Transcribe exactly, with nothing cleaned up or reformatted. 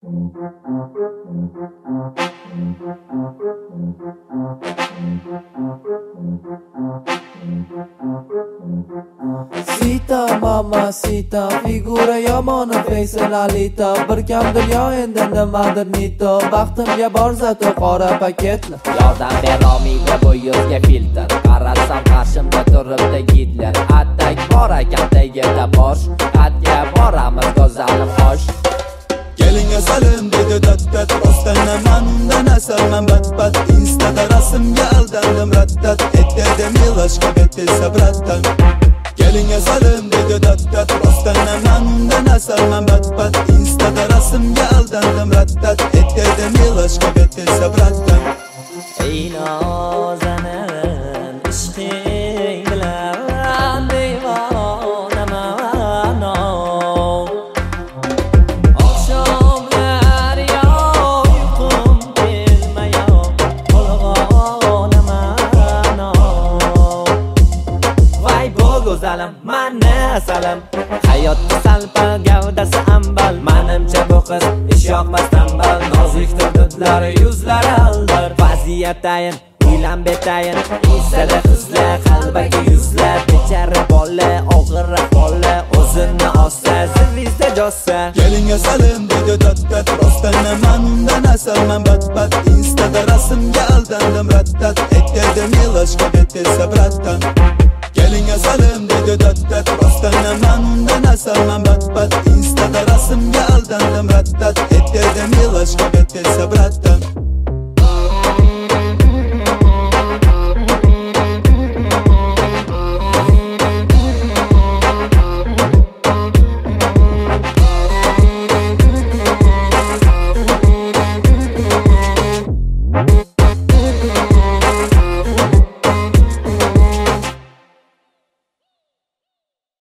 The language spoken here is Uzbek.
Sita mamacita, figura yomoni feysalalita. Bir kam dunyo endi nimadir nito. Baxtimga bor zato qora paketli. Yordam berolmaydi bu yuzga filtr. Qarasam qarshimda turibdi Gitler. Attak bor ekan tagida bosh. Atga boramiz go'zalim xosh. Kelinga salim dedi dat-dat. Rostdan man undan asalman bat-bat. Instada rasmga aldandim rattat. Etdim yilashga betilsa brattan. Kelinga salim dedi dat-dat. Rostdan man undan asalman bat-bat. Instada rasmga aldandim rattat. Etdim yilashga betilsa brattan. Ey nazanin ishqing bilan devonaman oqshomlar uyqum kelmayo qo'lg'onaman Voy bu go'zalim mana salam hayotda salpa gavdasi ambal menimcha bu qiz ish yoqmas tambal nozik dudlar yuzlari aldir vaziyatayin uylan betayin isada qizlar qalbaga yuzlab bechara bola og'ir ahvoli o'zini ossa zilvizda jossa Kelinga salim dedi dat-dat. Rostdan man undan asalman bat-bat. Instada rasmga aldandim rattat. Etdim yilashga betilsa brattan. Kelinga salim dedi dat-dat. Rostdan man undan asalman bat-bat. Instada rasmga aldandim rattat. Etdim yilashga betilsa brattan.